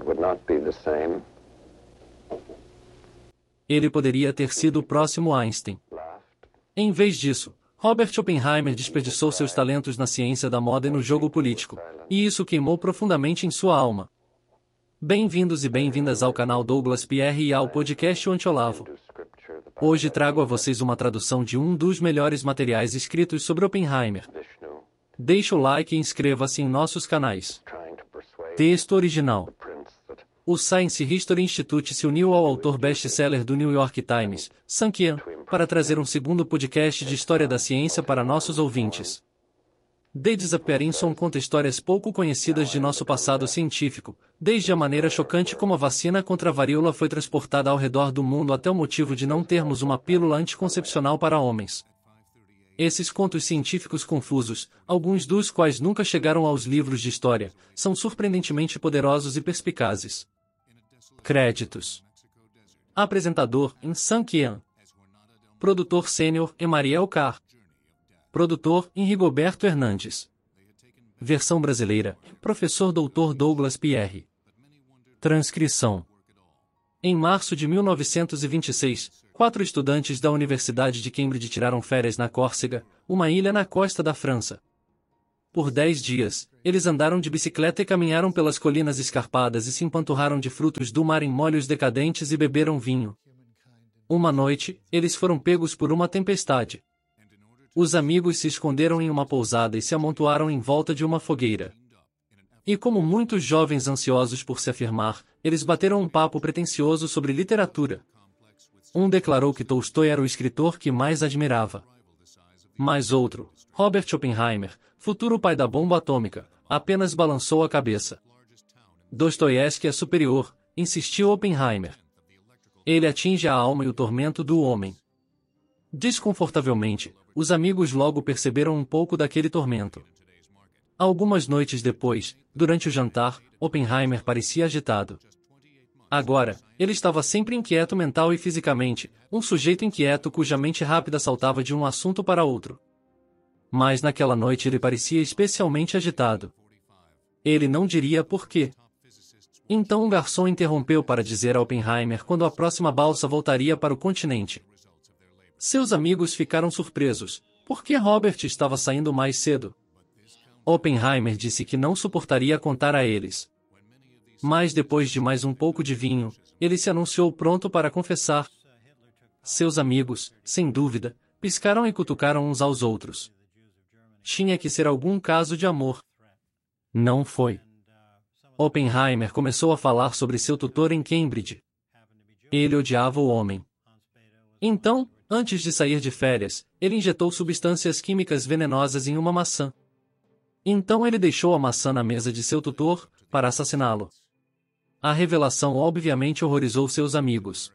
would not be the same. Ele poderia ter sido o próximo Einstein. Em vez disso, Robert Oppenheimer desperdiçou seus talentos na ciência da moda e no jogo político, e isso queimou profundamente em sua alma. Bem-vindos e bem-vindas ao canal Douglas Pierre e ao podcast O Anti-Olavo. Hoje trago a vocês uma tradução de um dos melhores materiais escritos sobre Oppenheimer. Deixe o like e inscreva-se em nossos canais. Texto original. O Science History Institute se uniu ao autor best-seller do New York Times, Sun Qian, para trazer um segundo podcast de história da ciência para nossos ouvintes. The Disappearanson conta histórias pouco conhecidas de nosso passado científico, desde a maneira chocante como a vacina contra a varíola foi transportada ao redor do mundo até o motivo de não termos uma pílula anticoncepcional para homens. Esses contos científicos confusos, alguns dos quais nunca chegaram aos livros de história, são surpreendentemente poderosos e perspicazes. Créditos. Apresentador, Sun Qian. Produtor sênior, Emariel Carr. Produtor, Rigoberto Hernandes. Versão brasileira, Professor Dr. Douglas Pierre. Transcrição. Em março de 1926, 4 estudantes da Universidade de Cambridge tiraram férias na Córcega, uma ilha na costa da França. Por 10 dias, eles andaram de bicicleta e caminharam pelas colinas escarpadas e se empanturraram de frutos do mar em molhos decadentes e beberam vinho. Uma noite, eles foram pegos por uma tempestade. Os amigos se esconderam em uma pousada e se amontoaram em volta de uma fogueira. E como muitos jovens ansiosos por se afirmar, eles bateram um papo pretensioso sobre literatura. Um declarou que Tolstói era o escritor que mais admirava. Mas outro, Robert Oppenheimer, futuro pai da bomba atômica, apenas balançou a cabeça. Dostoiévski é superior, insistiu Oppenheimer. Ele atinge a alma e o tormento do homem. Desconfortavelmente, os amigos logo perceberam um pouco daquele tormento. Algumas noites depois, durante o jantar, Oppenheimer parecia agitado. Agora, ele estava sempre inquieto mental e fisicamente, um sujeito inquieto cuja mente rápida saltava de um assunto para outro. Mas naquela noite ele parecia especialmente agitado. Ele não diria por quê. Então um garçom interrompeu para dizer a Oppenheimer quando a próxima balsa voltaria para o continente. Seus amigos ficaram surpresos, porque Robert estava saindo mais cedo. Oppenheimer disse que não suportaria contar a eles. Mas depois de mais um pouco de vinho, ele se anunciou pronto para confessar. Seus amigos, sem dúvida, piscaram e cutucaram uns aos outros. Tinha que ser algum caso de amor. Não foi. Oppenheimer começou a falar sobre seu tutor em Cambridge. Ele odiava o homem. Então, antes de sair de férias, ele injetou substâncias químicas venenosas em uma maçã. Então ele deixou a maçã na mesa de seu tutor, para assassiná-lo. A revelação obviamente horrorizou seus amigos.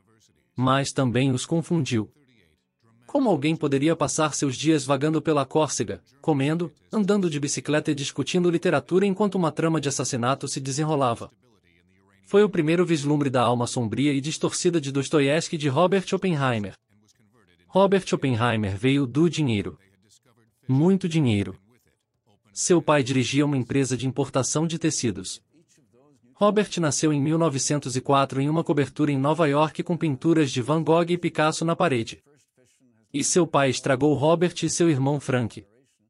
Mas também os confundiu. Como alguém poderia passar seus dias vagando pela Córcega, comendo, andando de bicicleta e discutindo literatura enquanto uma trama de assassinato se desenrolava? Foi o primeiro vislumbre da alma sombria e distorcida de Dostoiévski de Robert Oppenheimer. Robert Oppenheimer veio do dinheiro. Muito dinheiro. Seu pai dirigia uma empresa de importação de tecidos. Robert nasceu em 1904 em uma cobertura em Nova York com pinturas de Van Gogh e Picasso na parede. E seu pai estragou Robert e seu irmão Frank.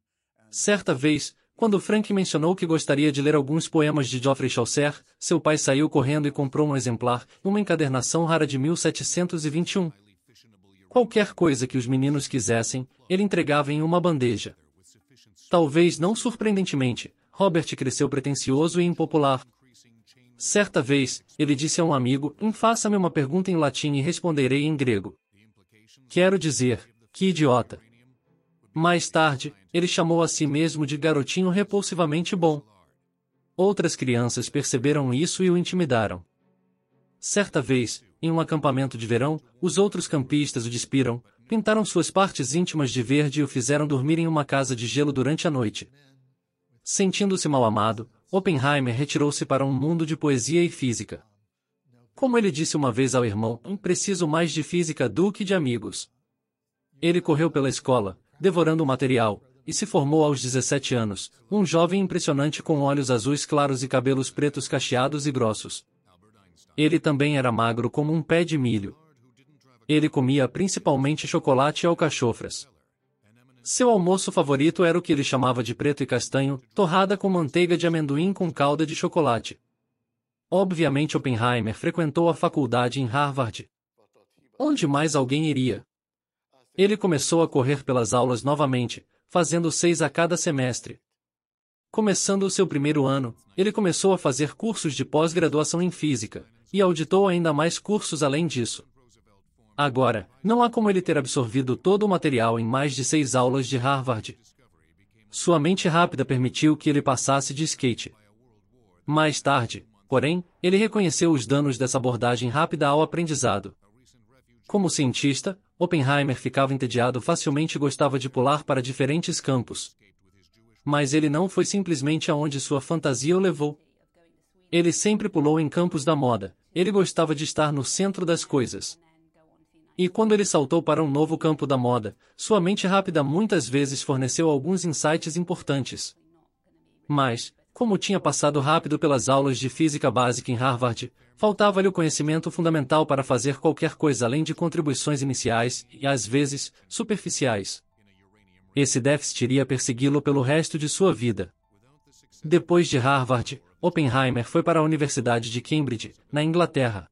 Certa vez, quando Frank mencionou que gostaria de ler alguns poemas de Geoffrey Chaucer, seu pai saiu correndo e comprou um exemplar, uma encadernação rara de 1721. Qualquer coisa que os meninos quisessem, ele entregava em uma bandeja. Talvez não surpreendentemente, Robert cresceu pretensioso e impopular. Certa vez, ele disse a um amigo, faça-me uma pergunta em latim e responderei em grego. Quero dizer, que idiota. Mais tarde, ele chamou a si mesmo de garotinho repulsivamente bom. Outras crianças perceberam isso e o intimidaram. Certa vez, em um acampamento de verão, os outros campistas o despiram, pintaram suas partes íntimas de verde e o fizeram dormir em uma casa de gelo durante a noite. Sentindo-se mal amado, Oppenheimer retirou-se para um mundo de poesia e física. Como ele disse uma vez ao irmão, preciso mais de física do que de amigos. Ele correu pela escola, devorando o material, e se formou aos 17 anos, um jovem impressionante com olhos azuis claros e cabelos pretos cacheados e grossos. Ele também era magro como um pé de milho. Ele comia principalmente chocolate e alcachofras. Seu almoço favorito era o que ele chamava de preto e castanho, torrada com manteiga de amendoim com calda de chocolate. Obviamente Oppenheimer frequentou a faculdade em Harvard. Onde mais alguém iria? Ele começou a correr pelas aulas novamente, fazendo 6 a cada semestre. Começando o seu primeiro ano, ele começou a fazer cursos de pós-graduação em física, e auditou ainda mais cursos além disso. Agora, não há como ele ter absorvido todo o material em mais de 6 aulas de Harvard. Sua mente rápida permitiu que ele passasse de skate. Mais tarde, porém, ele reconheceu os danos dessa abordagem rápida ao aprendizado. Como cientista, Oppenheimer ficava entediado facilmente e gostava de pular para diferentes campos. Mas ele não foi simplesmente aonde sua fantasia o levou. Ele sempre pulou em campos da moda, ele gostava de estar no centro das coisas. E quando ele saltou para um novo campo da moda, sua mente rápida muitas vezes forneceu alguns insights importantes. Mas, como tinha passado rápido pelas aulas de física básica em Harvard, faltava-lhe o conhecimento fundamental para fazer qualquer coisa além de contribuições iniciais e, às vezes, superficiais. Esse déficit iria persegui-lo pelo resto de sua vida. Depois de Harvard, Oppenheimer foi para a Universidade de Cambridge, na Inglaterra.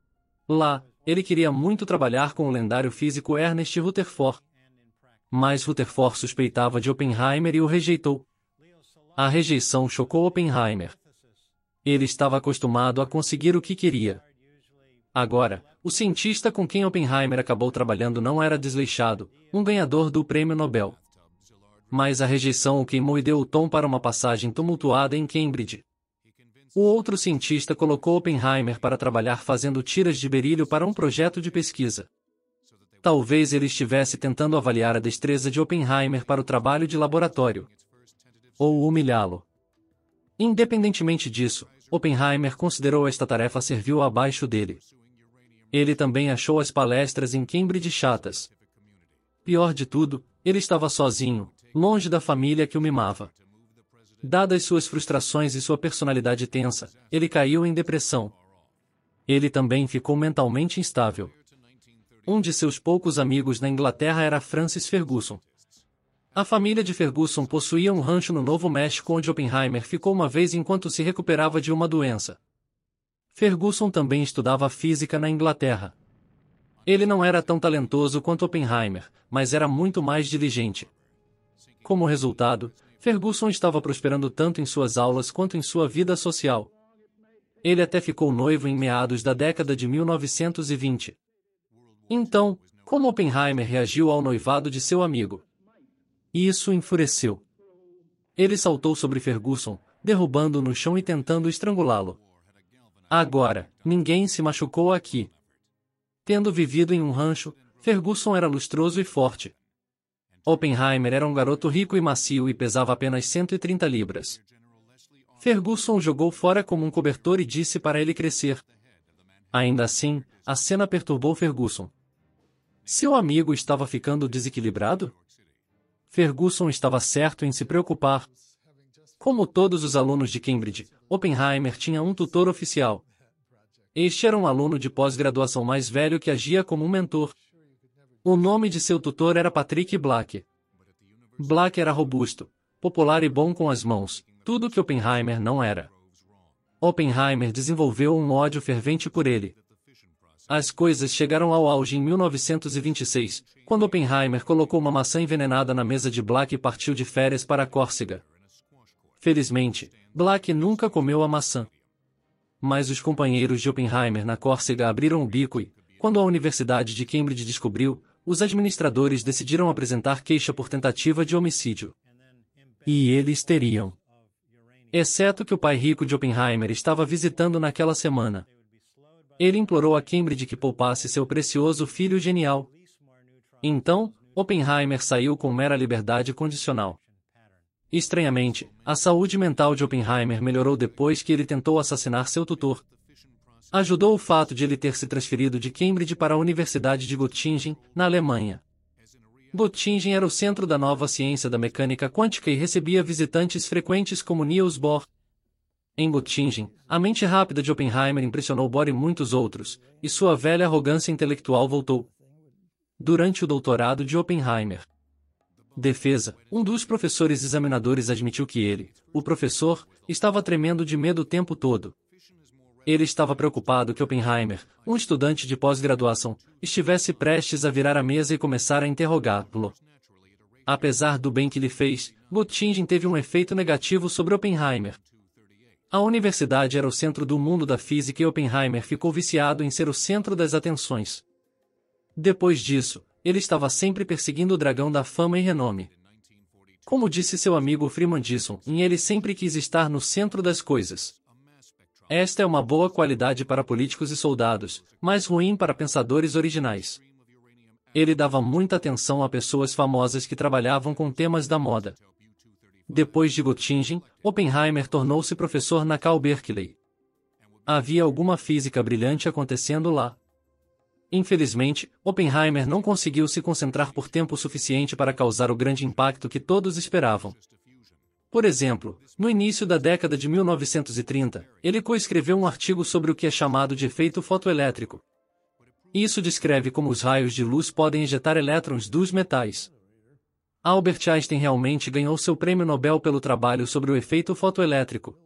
Lá, ele queria muito trabalhar com o lendário físico Ernest Rutherford. Mas Rutherford suspeitava de Oppenheimer e o rejeitou. A rejeição chocou Oppenheimer. Ele estava acostumado a conseguir o que queria. Agora, o cientista com quem Oppenheimer acabou trabalhando não era desleixado, um ganhador do Prêmio Nobel. Mas a rejeição o queimou e deu o tom para uma passagem tumultuada em Cambridge. O outro cientista colocou Oppenheimer para trabalhar fazendo tiras de berílio para um projeto de pesquisa. Talvez ele estivesse tentando avaliar a destreza de Oppenheimer para o trabalho de laboratório. Ou humilhá-lo. Independentemente disso, Oppenheimer considerou esta tarefa servil abaixo dele. Ele também achou as palestras em Cambridge chatas. Pior de tudo, ele estava sozinho, longe da família que o mimava. Dadas suas frustrações e sua personalidade tensa, ele caiu em depressão. Ele também ficou mentalmente instável. Um de seus poucos amigos na Inglaterra era Francis Ferguson. A família de Ferguson possuía um rancho no Novo México onde Oppenheimer ficou uma vez enquanto se recuperava de uma doença. Ferguson também estudava física na Inglaterra. Ele não era tão talentoso quanto Oppenheimer, mas era muito mais diligente. Como resultado, Ferguson estava prosperando tanto em suas aulas quanto em sua vida social. Ele até ficou noivo em meados da década de 1920. Então, como Oppenheimer reagiu ao noivado de seu amigo? Isso o enfureceu. Ele saltou sobre Ferguson, derrubando-o no chão e tentando estrangulá-lo. Agora, ninguém se machucou aqui. Tendo vivido em um rancho, Ferguson era lustroso e forte. Oppenheimer era um garoto rico e macio e pesava apenas 130 libras. Ferguson o jogou fora como um cobertor e disse para ele crescer. Ainda assim, a cena perturbou Ferguson. Seu amigo estava ficando desequilibrado? Ferguson estava certo em se preocupar. Como todos os alunos de Cambridge, Oppenheimer tinha um tutor oficial. Este era um aluno de pós-graduação mais velho que agia como um mentor. O nome de seu tutor era Patrick Black. Black era robusto, popular e bom com as mãos, tudo que Oppenheimer não era. Oppenheimer desenvolveu um ódio fervente por ele. As coisas chegaram ao auge em 1926, quando Oppenheimer colocou uma maçã envenenada na mesa de Black e partiu de férias para Córcega. Felizmente, Black nunca comeu a maçã. Mas os companheiros de Oppenheimer na Córcega abriram o bico e, quando a Universidade de Cambridge descobriu, os administradores decidiram apresentar queixa por tentativa de homicídio. E eles teriam. Exceto que o pai rico de Oppenheimer estava visitando naquela semana. Ele implorou a Cambridge que poupasse seu precioso filho genial. Então, Oppenheimer saiu com mera liberdade condicional. Estranhamente, a saúde mental de Oppenheimer melhorou depois que ele tentou assassinar seu tutor. Ajudou o fato de ele ter se transferido de Cambridge para a Universidade de Göttingen, na Alemanha. Göttingen era o centro da nova ciência da mecânica quântica e recebia visitantes frequentes como Niels Bohr. Em Göttingen, a mente rápida de Oppenheimer impressionou Bohr e muitos outros, e sua velha arrogância intelectual voltou. Durante o doutorado de Oppenheimer. Defesa, um dos professores examinadores admitiu que ele, o professor, estava tremendo de medo o tempo todo. Ele estava preocupado que Oppenheimer, um estudante de pós-graduação, estivesse prestes a virar a mesa e começar a interrogá-lo. Apesar do bem que lhe fez, Göttingen teve um efeito negativo sobre Oppenheimer. A universidade era o centro do mundo da física e Oppenheimer ficou viciado em ser o centro das atenções. Depois disso, ele estava sempre perseguindo o dragão da fama e renome. Como disse seu amigo Freeman Dyson, ele sempre quis estar no centro das coisas. Esta é uma boa qualidade para políticos e soldados, mas ruim para pensadores originais. Ele dava muita atenção a pessoas famosas que trabalhavam com temas da moda. Depois de Göttingen, Oppenheimer tornou-se professor na Cal Berkeley. Havia alguma física brilhante acontecendo lá. Infelizmente, Oppenheimer não conseguiu se concentrar por tempo suficiente para causar o grande impacto que todos esperavam. Por exemplo, no início da década de 1930, ele coescreveu um artigo sobre o que é chamado de efeito fotoelétrico. Isso descreve como os raios de luz podem ejetar elétrons dos metais. Albert Einstein realmente ganhou seu prêmio Nobel pelo trabalho sobre o efeito fotoelétrico.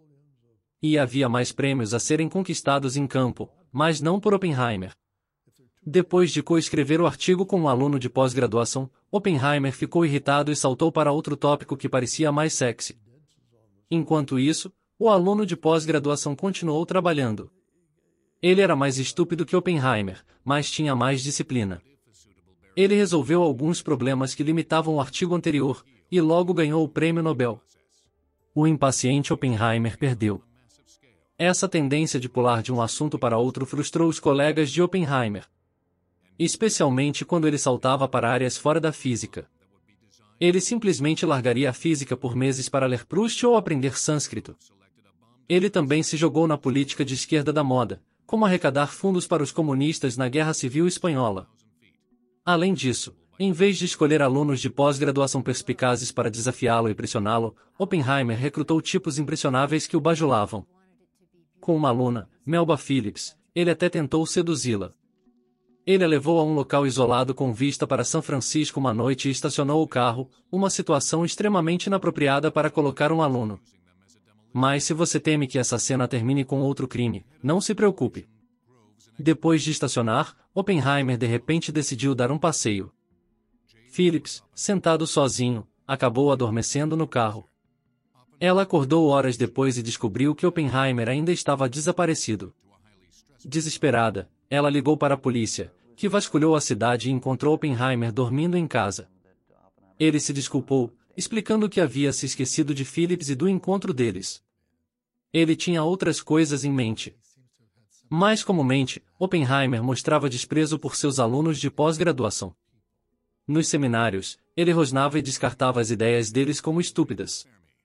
E havia mais prêmios a serem conquistados em campo, mas não por Oppenheimer. Depois de coescrever o artigo com um aluno de pós-graduação, Oppenheimer ficou irritado e saltou para outro tópico que parecia mais sexy. Enquanto isso, o aluno de pós-graduação continuou trabalhando. Ele era mais estúpido que Oppenheimer, mas tinha mais disciplina. Ele resolveu alguns problemas que limitavam o artigo anterior, e logo ganhou o prêmio Nobel. O impaciente Oppenheimer perdeu. Essa tendência de pular de um assunto para outro frustrou os colegas de Oppenheimer. Especialmente quando ele saltava para áreas fora da física. Ele simplesmente largaria a física por meses para ler Proust ou aprender sânscrito. Ele também se jogou na política de esquerda da moda, como arrecadar fundos para os comunistas na Guerra Civil Espanhola. Além disso, em vez de escolher alunos de pós-graduação perspicazes para desafiá-lo e pressioná-lo, Oppenheimer recrutou tipos impressionáveis que o bajulavam. Com uma aluna, Melba Phillips, ele até tentou seduzi-la. Ele a levou a um local isolado com vista para São Francisco uma noite e estacionou o carro, uma situação extremamente inapropriada para colocar um aluno. Mas se você teme que essa cena termine com outro crime, não se preocupe. Depois de estacionar, Oppenheimer de repente decidiu dar um passeio. Phillips, sentado sozinho, acabou adormecendo no carro. Ela acordou horas depois e descobriu que Oppenheimer ainda estava desaparecido. Desesperada, ela ligou para a polícia, que vasculhou a cidade e encontrou Oppenheimer dormindo em casa. Ele se desculpou, explicando que havia se esquecido de Phillips e do encontro deles. Ele tinha outras coisas em mente. Mais comumente, Oppenheimer mostrava desprezo por seus alunos de pós-graduação. Nos seminários, ele rosnava e descartava as ideias deles como estúpidas.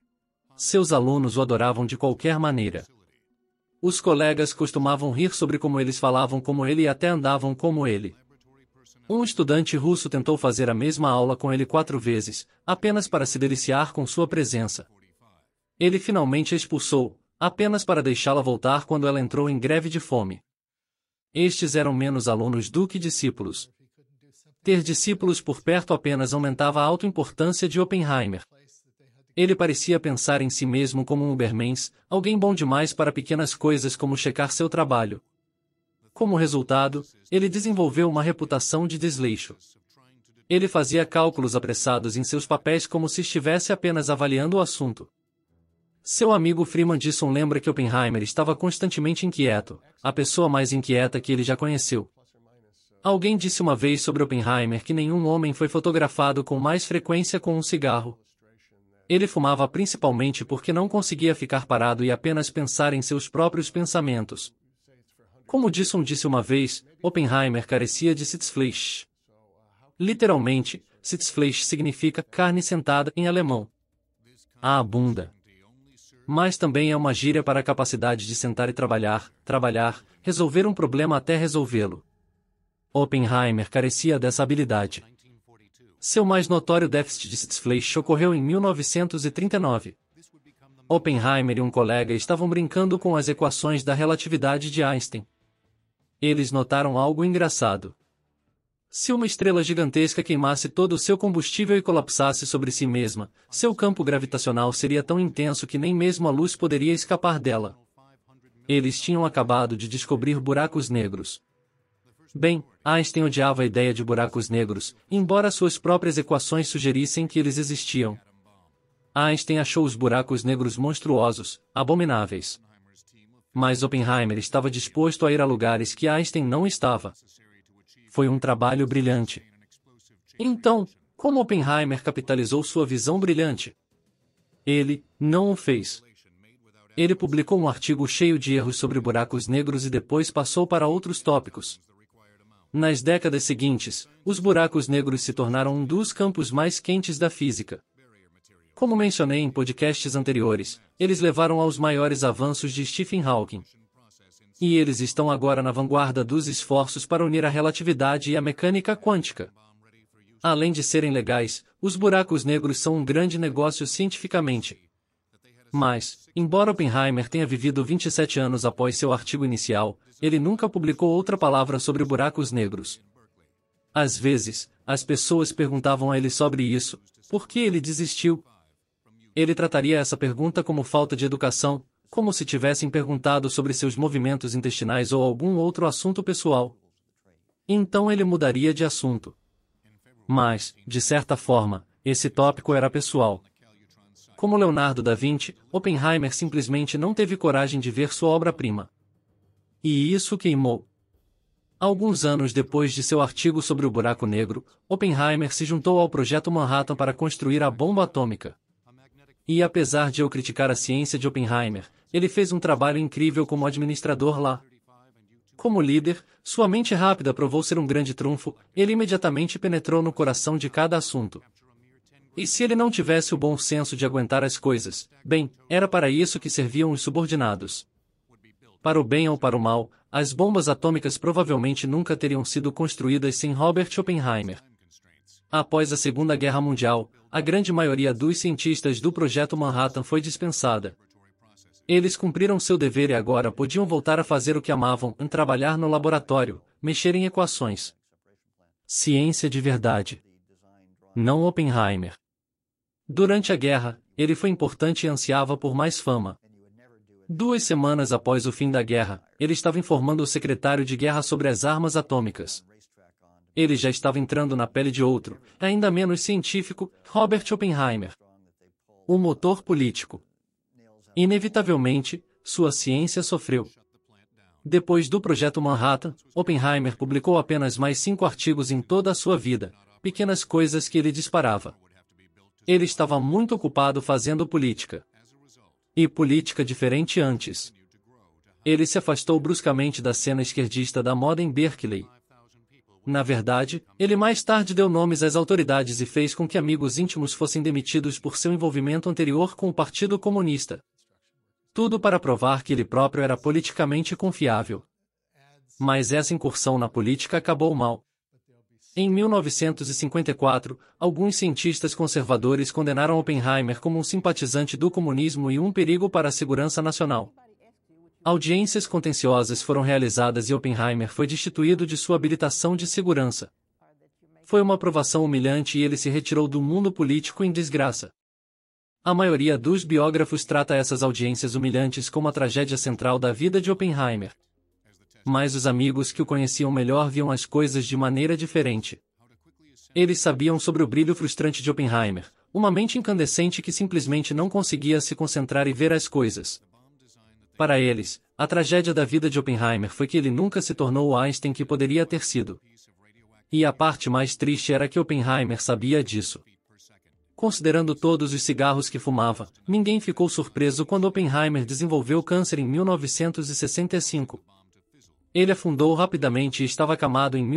Seus alunos o adoravam de qualquer maneira. Os colegas costumavam rir sobre como eles falavam como ele e até andavam como ele. Um estudante russo tentou fazer a mesma aula com ele 4 vezes, apenas para se deliciar com sua presença. Ele finalmente a expulsou, apenas para deixá-la voltar quando ela entrou em greve de fome. Estes eram menos alunos do que discípulos. Ter discípulos por perto apenas aumentava a autoimportância de Oppenheimer. Ele parecia pensar em si mesmo como um Ubermensch, alguém bom demais para pequenas coisas como checar seu trabalho. Como resultado, ele desenvolveu uma reputação de desleixo. Ele fazia cálculos apressados em seus papéis como se estivesse apenas avaliando o assunto. Seu amigo Freeman Dyson lembra que Oppenheimer estava constantemente inquieto, a pessoa mais inquieta que ele já conheceu. Alguém disse uma vez sobre Oppenheimer que nenhum homem foi fotografado com mais frequência com um cigarro. Ele fumava principalmente porque não conseguia ficar parado e apenas pensar em seus próprios pensamentos. Como Dyson disse uma vez, Oppenheimer carecia de Sitzfleisch. Literalmente, Sitzfleisch significa carne sentada em alemão. A bunda. Mas também é uma gíria para a capacidade de sentar e trabalhar, resolver um problema até resolvê-lo. Oppenheimer carecia dessa habilidade. Seu mais notório déficit de Sitfleisch ocorreu em 1939. Oppenheimer e um colega estavam brincando com as equações da relatividade de Einstein. Eles notaram algo engraçado. Se uma estrela gigantesca queimasse todo o seu combustível e colapsasse sobre si mesma, seu campo gravitacional seria tão intenso que nem mesmo a luz poderia escapar dela. Eles tinham acabado de descobrir buracos negros. Bem, Einstein odiava a ideia de buracos negros, embora suas próprias equações sugerissem que eles existiam. Einstein achou os buracos negros monstruosos, abomináveis. Mas Oppenheimer estava disposto a ir a lugares que Einstein não estava. Foi um trabalho brilhante. Então, como Oppenheimer capitalizou sua visão brilhante? Ele não o fez. Ele publicou um artigo cheio de erros sobre buracos negros e depois passou para outros tópicos. Nas décadas seguintes, os buracos negros se tornaram um dos campos mais quentes da física. Como mencionei em podcasts anteriores, eles levaram aos maiores avanços de Stephen Hawking. E eles estão agora na vanguarda dos esforços para unir a relatividade e a mecânica quântica. Além de serem legais, os buracos negros são um grande negócio cientificamente. Mas, embora Oppenheimer tenha vivido 27 anos após seu artigo inicial, ele nunca publicou outra palavra sobre buracos negros. Às vezes, as pessoas perguntavam a ele sobre isso, por que ele desistiu? Ele trataria essa pergunta como falta de educação, como se tivessem perguntado sobre seus movimentos intestinais ou algum outro assunto pessoal. Então ele mudaria de assunto. Mas, de certa forma, esse tópico era pessoal. Como Leonardo da Vinci, Oppenheimer simplesmente não teve coragem de ver sua obra-prima. E isso queimou. Alguns anos depois de seu artigo sobre o buraco negro, Oppenheimer se juntou ao Projeto Manhattan para construir a bomba atômica. E apesar de eu criticar a ciência de Oppenheimer, ele fez um trabalho incrível como administrador lá. Como líder, sua mente rápida provou ser um grande trunfo, ele imediatamente penetrou no coração de cada assunto. E se ele não tivesse o bom senso de aguentar as coisas, bem, era para isso que serviam os subordinados. Para o bem ou para o mal, as bombas atômicas provavelmente nunca teriam sido construídas sem Robert Oppenheimer. Após a Segunda Guerra Mundial, a grande maioria dos cientistas do Projeto Manhattan foi dispensada. Eles cumpriram seu dever e agora podiam voltar a fazer o que amavam, trabalhar no laboratório, mexer em equações. Ciência de verdade. Não Oppenheimer. Durante a guerra, ele foi importante e ansiava por mais fama. 2 semanas após o fim da guerra, ele estava informando o secretário de guerra sobre as armas atômicas. Ele já estava entrando na pele de outro, ainda menos científico, Robert Oppenheimer. O motor político. Inevitavelmente, sua ciência sofreu. Depois do Projeto Manhattan, Oppenheimer publicou apenas mais 5 artigos em toda a sua vida, pequenas coisas que ele disparava. Ele estava muito ocupado fazendo política. E política diferente antes. Ele se afastou bruscamente da cena esquerdista da moda em Berkeley. Na verdade, ele mais tarde deu nomes às autoridades e fez com que amigos íntimos fossem demitidos por seu envolvimento anterior com o Partido Comunista. Tudo para provar que ele próprio era politicamente confiável. Mas essa incursão na política acabou mal. Em 1954, alguns cientistas conservadores condenaram Oppenheimer como um simpatizante do comunismo e um perigo para a segurança nacional. Audiências contenciosas foram realizadas e Oppenheimer foi destituído de sua habilitação de segurança. Foi uma provação humilhante e ele se retirou do mundo político em desgraça. A maioria dos biógrafos trata essas audiências humilhantes como a tragédia central da vida de Oppenheimer. Mas os amigos que o conheciam melhor viam as coisas de maneira diferente. Eles sabiam sobre o brilho frustrante de Oppenheimer, uma mente incandescente que simplesmente não conseguia se concentrar e ver as coisas. Para eles, a tragédia da vida de Oppenheimer foi que ele nunca se tornou o Einstein que poderia ter sido. E a parte mais triste era que Oppenheimer sabia disso. Considerando todos os cigarros que fumava, ninguém ficou surpreso quando Oppenheimer desenvolveu câncer em 1965. Ele afundou rapidamente e estava acamado em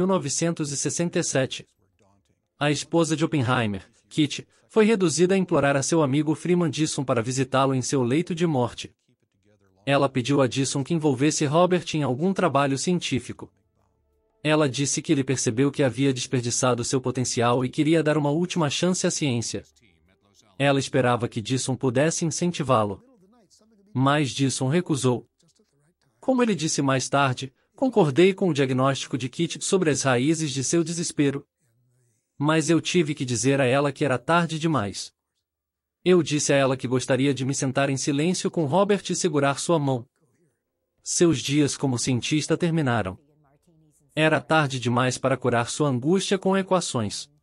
1967. A esposa de Oppenheimer, Kitty, foi reduzida a implorar a seu amigo Freeman Dyson para visitá-lo em seu leito de morte. Ela pediu a Dyson que envolvesse Robert em algum trabalho científico. Ela disse que ele percebeu que havia desperdiçado seu potencial e queria dar uma última chance à ciência. Ela esperava que Disson pudesse incentivá-lo. Mas Disson recusou. Como ele disse mais tarde, concordei com o diagnóstico de Kit sobre as raízes de seu desespero. Mas eu tive que dizer a ela que era tarde demais. Eu disse a ela que gostaria de me sentar em silêncio com Robert e segurar sua mão. Seus dias como cientista terminaram. Era tarde demais para curar sua angústia com equações.